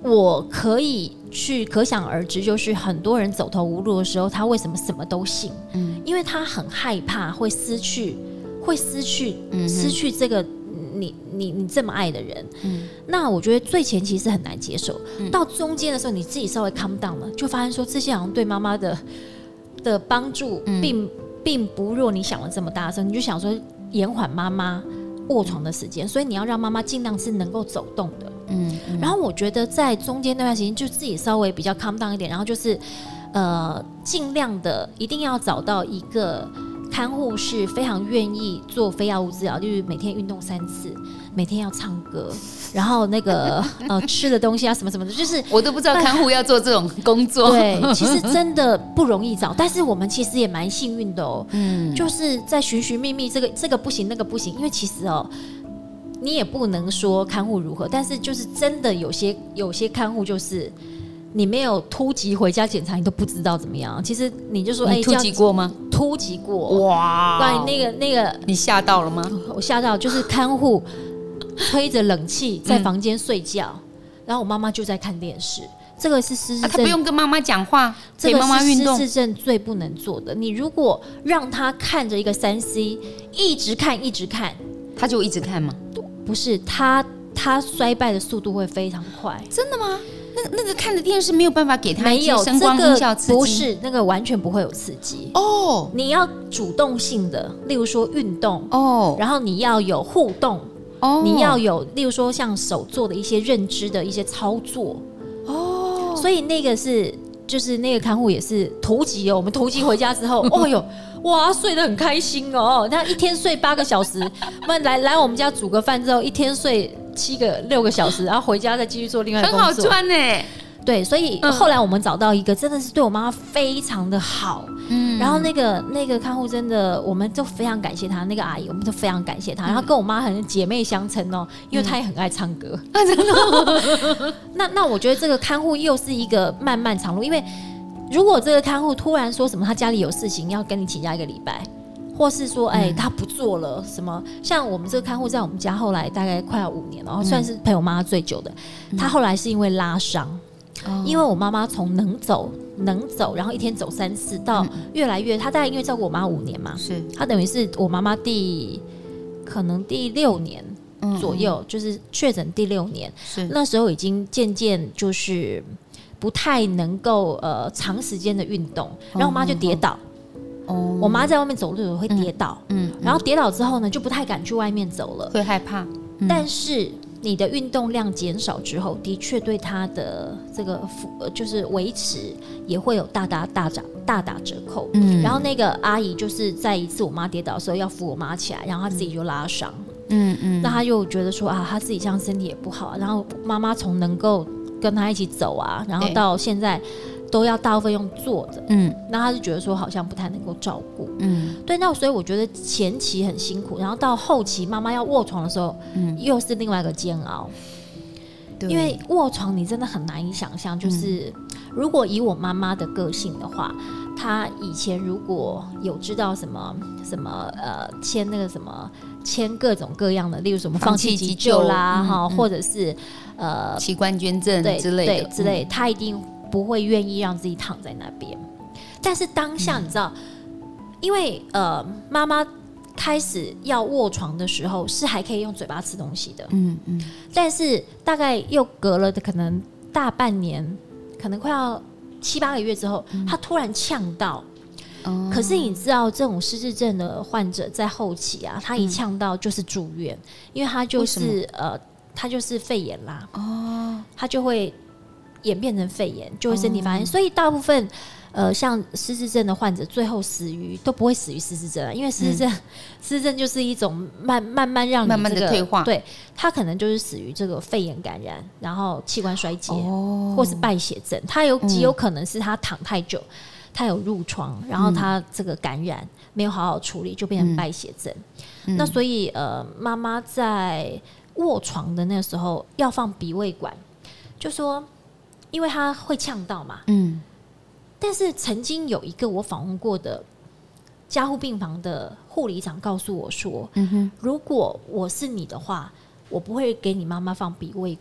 我可以去可想而知，就是很多人走投无路的时候，他为什么什么都信？嗯，因为他很害怕会失去，会失去，嗯、失去这个你你你这么爱的人。嗯，那我觉得最前期是很难接受，嗯、到中间的时候，你自己稍微 calm down 了，就发现说这些好像对妈妈的的帮助并、嗯、并不若你想的这么大的时候，你就想说延缓妈妈卧床的时间，所以你要让妈妈尽量是能够走动的。嗯，嗯然后我觉得在中间那段时间，就自己稍微比较 calm down 一点，然后就是呃，尽量的一定要找到一个看护是非常愿意做非药物治疗，就是每天运动三次，每天要唱歌，然后那个呃吃的东西啊什么什么的，就是我都不知道看护要做这种工作。 对，其实真的不容易找，但是我们其实也蛮幸运的哦。嗯，就是在寻寻觅觅，这个这个不行，那个不行，因为其实哦。你也不能说看护如何，但是就是真的有些有些看护就是你没有突击回家检查，你都不知道怎么样。其实你就说，哎， 你突击过吗？ 突击过， 哇！ 关于那个那个， 你吓到了吗？ 我吓到，就是看护吹着冷气在房间睡觉，嗯、然后我妈妈就在看电视。这个是失智症， 他不用跟妈妈讲话， 这个妈妈运动。 失智症最不能做的，你如果让他看着一个三 C， 一直看一直看， 他就一直看吗？ 不是，他他衰败的速度会非常快。 真的吗？那那个看的电视没有办法给他一些声光音效刺激， 不是那个完全不会有刺激哦。你要主动性的，例如说运动哦，然后你要有互动哦，你要有例如说像手做的一些认知的一些操作哦。所以那个是就是那个看护也是突击哦，我们突击回家之后，哦哟。哇，睡得很开心哦！他一天睡八个小时，们来来我们家煮个饭之后，一天睡七个六个小时，然后回家再继续做另外的工作， 很好赚呢。 对，所以后来我们找到一个真的是对我妈妈非常的好，嗯，然后那个那个看护真的，我们就非常感谢她，那个阿姨我们都非常感谢她，然后跟我妈很姐妹相称哦，因为她也很爱唱歌啊，真的。那那我觉得这个看护又是一个漫漫长路，因为。如果这个看护突然说什么他家里有事情要跟你请假一个礼拜，或是说哎、欸、他不做了什么，像我们这个看护在我们家后来大概快要五年了，然后算是陪我妈妈最久的。他后来是因为拉伤，嗯、因为我妈妈从能走能走，然后一天走三次，到越来越，他大概因为照顾我妈五年嘛，是他等于是我妈妈第可能第六年左右，嗯、就是确诊第六年，是那时候已经渐渐就是。不太能够呃长时间的运动，然后我妈就跌倒。哦，我妈在外面走路会跌倒，嗯，嗯然后跌倒之后呢，就不太敢去外面走了， 会害怕。嗯、 但是你的运动量减少之后，的确对她的这个就是维持也会有大大大打大打折扣。嗯，然后那个阿姨就是在一次我妈跌倒的时候要扶我妈起来，然后她自己就拉伤。嗯嗯，那她就觉得说啊，她自己这样身体也不好，然后妈妈从能够。跟他一起走啊，然后到现在都要大部分用坐的，嗯，那他就觉得说好像不太能够照顾，嗯，对，那所以我觉得前期很辛苦，然后到后期妈妈要卧床的时候，嗯，又是另外一个煎熬，因为卧床你真的很难以想象，就是、嗯、如果以我妈妈的个性的话，她以前如果有知道什么什么呃签那个什么签各种各样的，例如什么放弃急救啦哈、嗯嗯，或者是。呃， 器官捐赠之类的， 对之类的，他一定不会愿意让自己躺在那边。但是当下你知道，嗯、因为呃，妈妈开始要卧床的时候，是还可以用嘴巴吃东西的，嗯嗯。但是大概又隔了可能大半年，可能快要七八个月之后，嗯、他突然呛到。哦、可是你知道，这种失智症的患者在后期啊，他一呛到就是住院，嗯、因为他就是呃。他就是肺炎啦，哦，他就会演变成肺炎，就会身体发炎，哦、所以大部分呃像失智症的患者，最后死于都不会死于失智症，因为失智症、嗯、失智症就是一种慢慢慢让你、这个、 慢慢的退化， 对，他可能就是死于这个肺炎感染，然后器官衰竭，哦、或是败血症，他有极有可能是他躺太久，他有褥疮，然后他这个感染没有好好处理，就变成败血症。嗯、那所以呃，妈妈在卧床的那个时候要放鼻胃管，就说因为他会呛到嘛，嗯，但是曾经有一个我访问过的加护病房的护理长告诉我说，嗯哼，如果我是你的话，我不会给你妈妈放鼻胃管，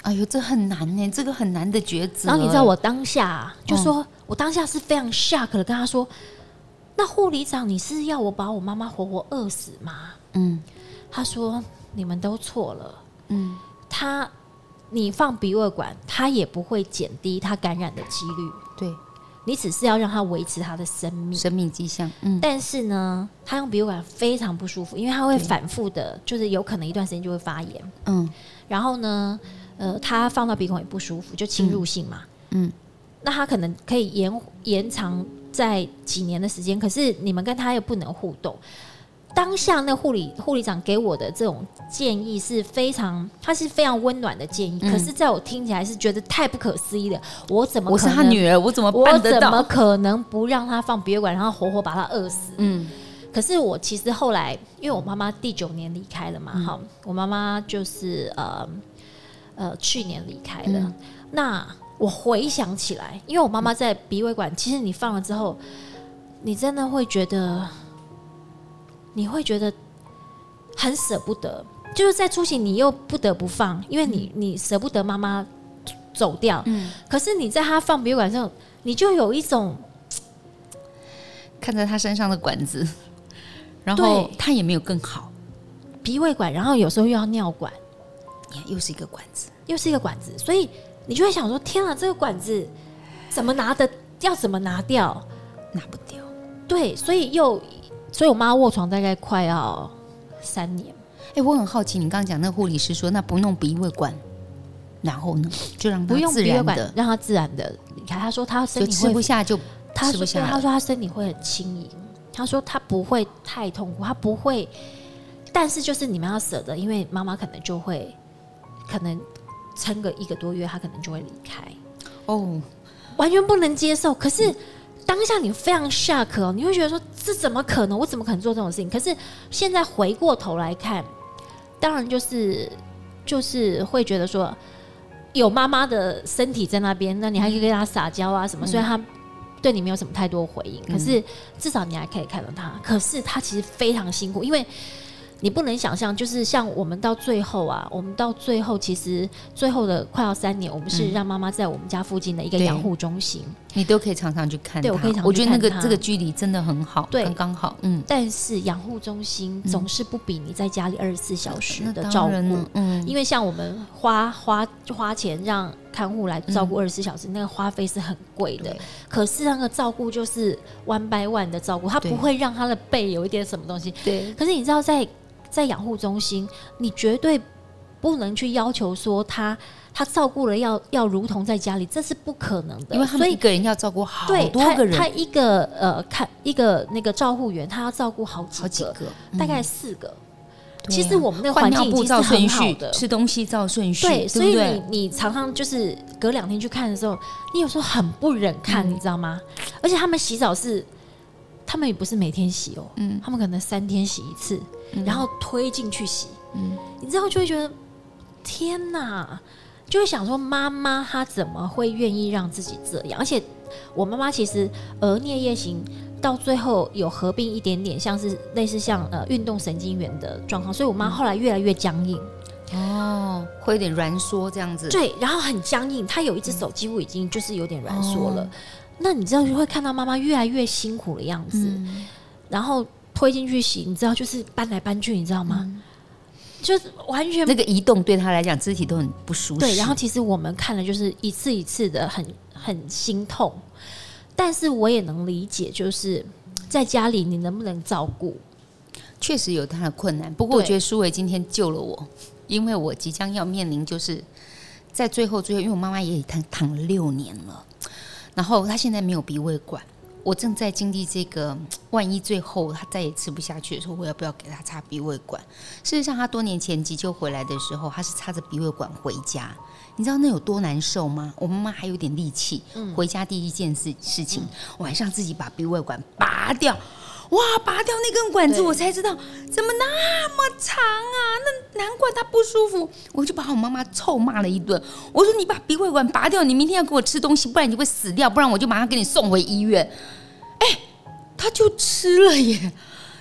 哎呦，这很难呢，这个很难的抉择。 然后你知道我当下就说，哦、我当下是非常 shock 的跟他说，那护理长你是要我把我妈妈活活饿死吗？嗯，他说你们都错了，嗯，他你放鼻胃管，他也不会减低他感染的几率， 对。 你只是要让他维持他的生命生命迹象，嗯， 但是呢，他用鼻胃管非常不舒服，因为他会反复的，就是有可能一段时间就会发炎，嗯，然后呢，呃，他放到鼻孔也不舒服，就侵入性嘛，嗯，嗯那他可能可以延延长在几年的时间，可是你们跟他又不能互动。当下那护理护理长给我的这种建议是非常，他是非常温暖的建议，嗯、可是在我听起来是觉得太不可思议了。我怎么可能？ 我是他女儿，我怎么办得到？ 我怎么可能不让他放鼻胃管，然后活活把他饿死？嗯。可是我其实后来，因为我妈妈第九年离开了嘛，哈、嗯，我妈妈就是呃呃去年离开了。嗯、那我回想起来，因为我妈妈在鼻胃管，其实你放了之后，你真的会觉得。你会觉得很舍不得，就是在初期你又不得不放，因为你你舍不得妈妈走掉，嗯，可是你在她放鼻胃管上，你就有一种看着她身上的管子，然后她也没有更好， 鼻胃管，然后有时候又要尿管， 又是一个管子， 又是一个管子，所以你就会想说：天啊，这个管子怎么拿的？要怎么拿掉？ 拿不掉。 对，所以又。所以我妈卧床大概快要三年。 哎、欸，我很好奇，你刚刚讲那个护理师说，那不用鼻胃管，然后呢，就让他不用自然的，让他自然的离开。他说他身体会吃不下就吃不下， 他说他身体会很轻盈，他说他不会太痛苦，他不会。但是就是你们要舍得，因为妈妈可能就会，可能撑个一个多月，她可能就会离开。哦，完全不能接受。可是。嗯当下你非常 shock 哦，你会觉得说这怎么可能？我怎么可能做这种事情？可是现在回过头来看，当然就是就是会觉得说，有妈妈的身体在那边，那你还可以跟她撒娇啊什么，嗯、虽然她对你没有什么太多回应，可是至少你还可以看到她。可是她其实非常辛苦，因为。你不能想象，就是像我们到最后啊，我们到最后其实最后的快要三年，我们是让妈妈在我们家附近的一个养护中心， 你都可以常常去看她。 对，我可以常常去看她。 我觉得那个这个距离真的很好，对，刚刚好。嗯， 但是养护中心总是不比你在家里二十四小时的照顾，嗯，因为像我们花花花钱让看护来照顾二十四小时，嗯、那个花费是很贵的。可是那个照顾就是 one by one 的照顾，他不会让他的背有一点什么东西。对，可是你知道在。在养护中心，你绝对不能去要求说他他照顾了要要如同在家里，这是不可能的。 因为他们一个人要照顾好多个人， 他, 他一个呃看一个那个照护员，他要照顾好几个， 好几个嗯、 大概四个。其实我们那个环境已经是很好的， 吃东西照顺序， 对，所以你你常常就是隔两天去看的时候，你有时候很不忍看，嗯、你知道吗？而且他们洗澡是。他们也不是每天洗哦，嗯，他们可能三天洗一次，嗯、然后推进去洗，嗯，你之后就会觉得天哪，就会想说妈妈她怎么会愿意让自己这样？而且我妈妈其实额颞叶型到最后有合并一点点，像是类似像呃运动神经元的状况，所以我妈后来越来越僵硬。 哦，会有点挛缩这样子。 对，然后很僵硬，她有一只手几乎已经就是有点挛缩了。哦那你知道就会看到妈妈越来越辛苦的样子，嗯、然后推进去洗，你知道就是搬来搬去，你知道吗？嗯、就是完全那个移动对他来讲肢体都很不舒适。 对，然后其实我们看了就是一次一次的很很心痛，但是我也能理解，就是在家里你能不能照顾， 确实有他的困难。不过我觉得舒维今天救了我，因为我即将要面临就是在最后最后，因为我妈妈也躺躺了六年了。然后他现在没有鼻胃管，我正在经历这个，万一最后他再也吃不下去的时候，我要不要给他插鼻胃管？事实上，他多年前急救回来的时候，他是插着鼻胃管回家，你知道那有多难受吗？我妈妈还有点力气，嗯、回家第一件事事情，嗯、晚上自己把鼻胃管拔掉。哇！拔掉那根管子，我才知道怎么那么长啊！那难怪他不舒服。我就把我妈妈臭骂了一顿。我说：“你把鼻胃管拔掉，你明天要给我吃东西，不然你会死掉。不然我就马上给你送回医院。”哎，他就吃了耶！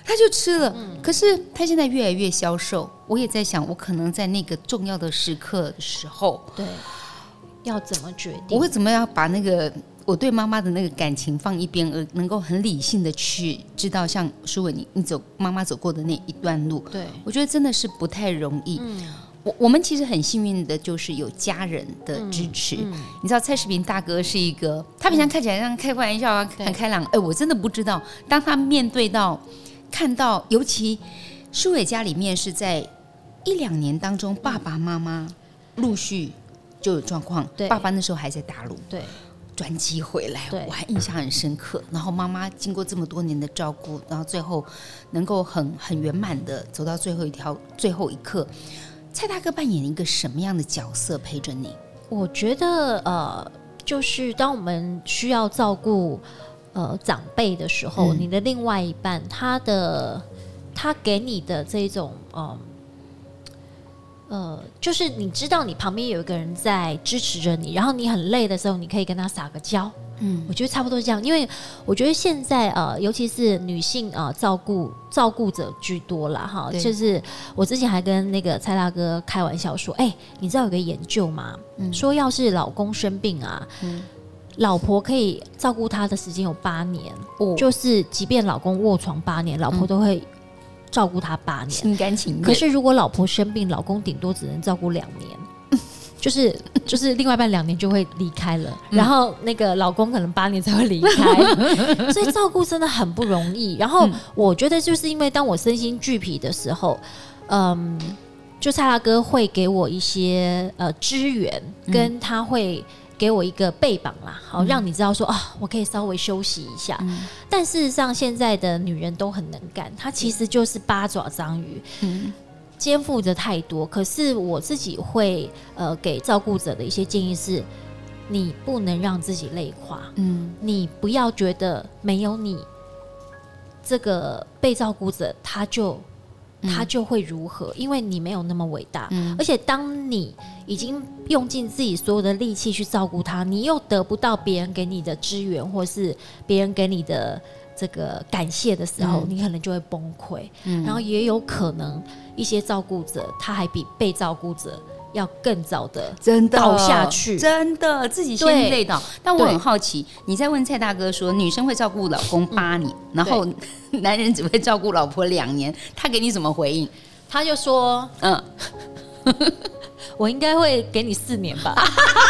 他就吃了、嗯、可是他现在越来越消瘦，我也在想我可能在那个重要的时刻的时候， 对，要怎么决定， 我会怎么样把那个我对妈妈的那个感情放一边，而能够很理性的去知道像舒伟你你走妈妈走过的那一段路， 对， 我觉得真的是不太容易、嗯、我, 我们其实很幸运的就是有家人的支持、嗯嗯、你知道蔡世平大哥是一个他平常看起来像开玩笑啊、嗯、很开朗，哎，我真的不知道当他面对到看到尤其舒伟家里面是在一两年当中爸爸妈妈陆续就有状况，爸爸那时候还在大陆， 对， 专机回来，我还印象很深刻。然后妈妈经过这么多年的照顾，然后最后能够很很圆满的走到最后一条最后一刻。蔡大哥扮演一个什么样的角色陪着你？ 我觉得呃，就是当我们需要照顾呃长辈的时候、嗯，你的另外一半他的他给你的这种呃。呃，就是你知道你旁边有一个人在支持着你，然后你很累的时候，你可以跟他撒个娇。嗯，我觉得差不多是这样，因为我觉得现在呃，尤其是女性呃，照顾照顾者居多啦哈。就是我之前还跟那个蔡大哥开玩笑说，哎、欸，你知道有个研究吗？嗯、说要是老公生病啊。嗯，老婆可以照顾他的时间有八年、哦，就是即便老公卧床八年，老婆都会照顾他八年， 心甘情愿。 可是如果老婆生病，老公顶多只能照顾两年，就是就是另外一半两年就会离开了、嗯，然后那个老公可能八年才会离开，所以照顾真的很不容易。然后我觉得就是因为当我身心俱疲的时候，嗯，就蔡大哥会给我一些呃支援，跟他会给我一个背膀啦，好、嗯、让你知道说啊，我可以稍微休息一下、嗯。但事实上，现在的女人都很能干，她其实就是八爪章鱼，嗯，肩负着太多。可是我自己会呃给照顾者的一些建议是，你不能让自己累垮，嗯，你不要觉得没有你这个被照顾者，他就。他就会如何？因为你没有那么伟大、嗯，而且当你已经用尽自己所有的力气去照顾他，你又得不到别人给你的支援，或是别人给你的这个感谢的时候，嗯、你可能就会崩溃、嗯。然后也有可能一些照顾者，他还比被照顾者要更早的真的倒下去， 真的自己先累倒。但我很好奇，你在问蔡大哥说，女生会照顾老公八年、嗯，然后男人只会照顾老婆两年，他给你怎么回应？ 他就说，嗯，我应该会给你四年吧。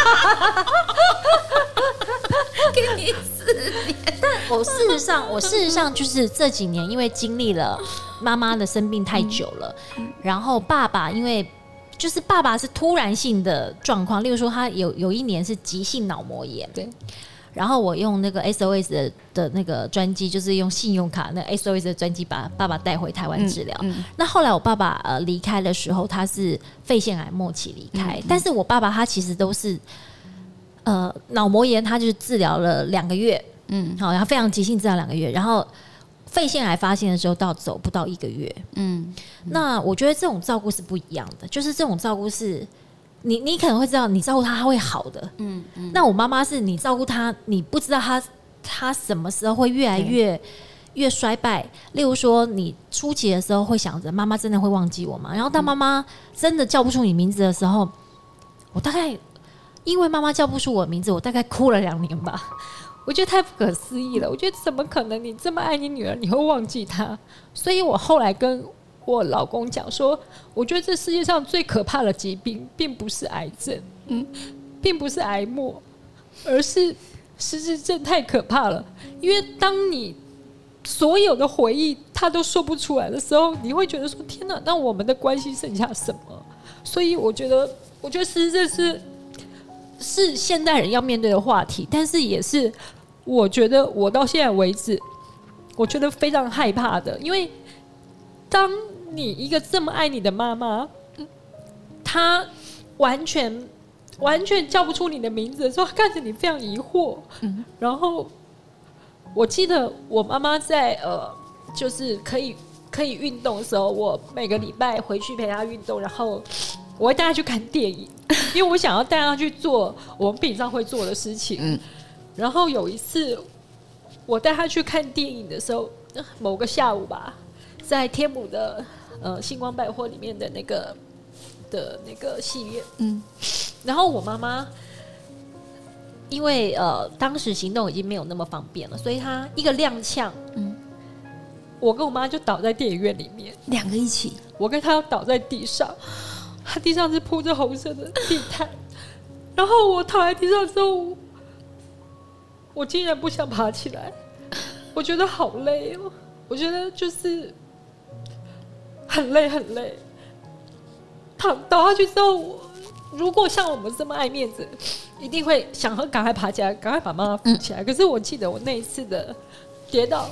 给你四年， 但我事实上，我事实上就是这几年，因为经历了妈妈的生病太久了，嗯、然后爸爸因为。就是爸爸是突然性的状况，例如说他有有一年是急性脑膜炎，对，然后我用那个 S O S 的, 的那个专机，就是用信用卡那 S O S 的专机把爸爸带回台湾治疗、嗯嗯。那后来我爸爸呃离开的时候，他是肺腺癌末期离开、嗯，但是我爸爸他其实都是呃脑膜炎，他就是治疗了两个月，嗯，好，然后非常急性治疗两个月，然后。肺腺癌发现的时候到走不到一个月，嗯，那我觉得这种照顾是不一样的，就是这种照顾是你你可能会知道你照顾他他会好的，嗯嗯，那我妈妈是你照顾他，你不知道他他什么时候会越来越越衰败。例如说你初期的时候会想着妈妈真的会忘记我吗？然后当妈妈真的叫不出你名字的时候，我大概因为妈妈叫不出我的名字，我大概哭了两年吧。我觉得太不可思议了，我觉得怎么可能你这么爱你女儿你会忘记她？所以我后来跟我老公讲说，我觉得这世界上最可怕的疾病并不是癌症，嗯，并不是癌末，而是失智症太可怕了。因为当你所有的回忆他都说不出来的时候，你会觉得说天哪，那我们的关系剩下什么？所以我觉得我觉得失智症是是现代人要面对的话题，但是也是我觉得我到现在为止我觉得非常害怕的。因为当你一个这么爱你的妈妈，她完全完全叫不出你的名字的时候，她看着你非常疑惑、嗯、然后我记得我妈妈在呃，就是可以可以运动的时候，我每个礼拜回去陪她运动，然后我会带她去看电影，因为我想要带她去做我们平常会做的事情、嗯、然后有一次我带她去看电影的时候，某个下午吧， 在天母的呃星光百货里面的那个的那个戏院， 嗯， 然后我妈妈因为呃当时行动已经没有那么方便了，所以她一个踉跄， 嗯， 我跟我妈就倒在电影院里面， 两个一起， 我跟她倒在地上，她地上是铺着红色的地毯，然后我躺在地上之后，我竟然不想爬起来，我觉得好累哦，我觉得就是很累很累。躺倒下去之后，我如果像我们这么爱面子，一定会想要赶快爬起来，赶快把妈妈扶起来。嗯、可是我记得我那一次的跌倒，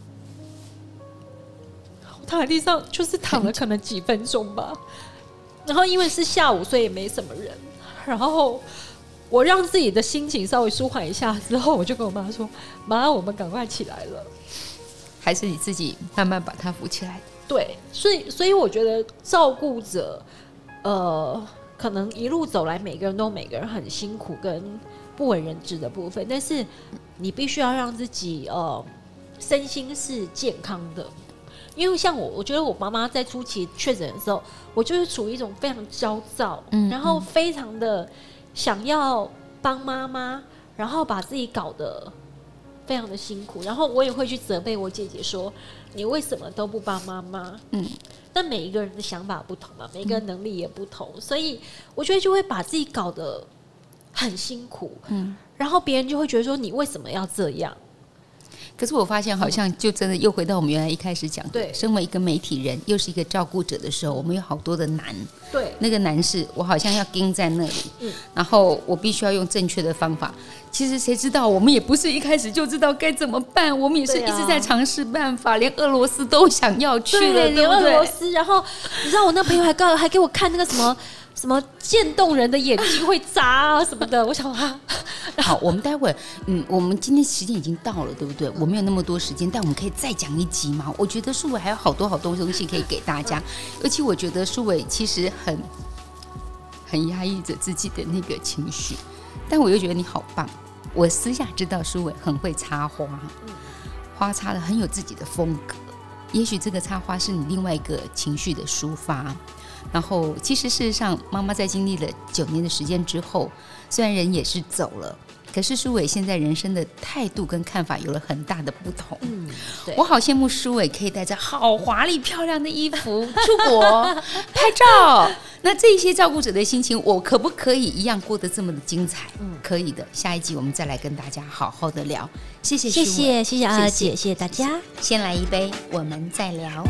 我躺在地上就是躺了可能几分钟吧。然后因为是下午，所以也没什么人。然后我让自己的心情稍微舒缓一下之后，我就跟我妈说：“妈，我们赶快起来了。” 还是你自己慢慢把她扶起来？ 对，所以所以我觉得照顾者，呃，可能一路走来，每个人都有每个人很辛苦跟不为人知的部分，但是你必须要让自己呃身心是健康的。因为像我，我觉得我妈妈在初期确诊的时候，我就是处于一种非常焦躁，嗯，然后非常的想要帮妈妈，然后把自己搞得非常的辛苦，然后我也会去责备我姐姐说：“你为什么都不帮妈妈？”嗯，但每一个人的想法不同嘛，每个人能力也不同，嗯、所以我觉得就会把自己搞得很辛苦，嗯，然后别人就会觉得说：“你为什么要这样？” 可是我发现好像就真的又回到我们原来一开始讲的， 对， 身为一个媒体人又是一个照顾者的时候，我们有好多的难， 对， 那个难是我好像要盯在那里，嗯，然后我必须要用正确的方法。其实谁知道我们也不是一开始就知道该怎么办，我们也是一直在尝试办法，连俄罗斯都想要去了，对， 连俄罗斯。然后你知道我那朋友还告还给我看那个什么什么渐冻人的眼睛会眨啊什么的，我想啊。 好，我们待会儿，嗯，我们今天时间已经到了，对不对？我没有那么多时间，但我们可以再讲一集嘛。我觉得舒伟还有好多好多东西可以给大家，尤其我觉得舒伟其实很很压抑着自己的那个情绪，但我又觉得你好棒。我私下知道舒伟很会插花，花插的很有自己的风格。也许这个插花是你另外一个情绪的抒发。然后其实事实上妈妈在经历了九年的时间之后，虽然人也是走了，可是舒伟现在人生的态度跟看法有了很大的不同。嗯，我好羡慕舒伟可以带着好华丽漂亮的衣服出国拍照。那这些照顾者的心情，我可不可以一样过得这么的精彩？嗯，可以的。下一集我们再来跟大家好好的聊。谢谢舒伟， 谢谢谢谢阿姐，谢谢大家。 先来一杯，我们再聊。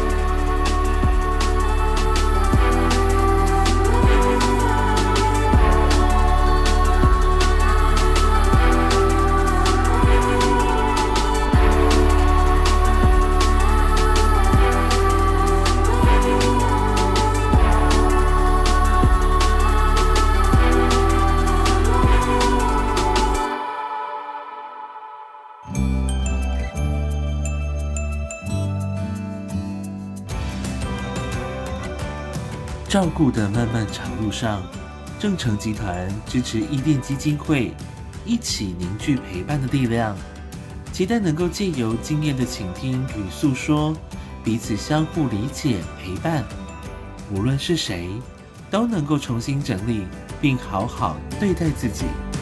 照顾的漫漫长路上，正成集团支持伊甸基金会，一起凝聚陪伴的力量，期待能够借由经验的倾听与诉说，彼此相互理解陪伴，无论是谁，都能够重新整理并好好对待自己。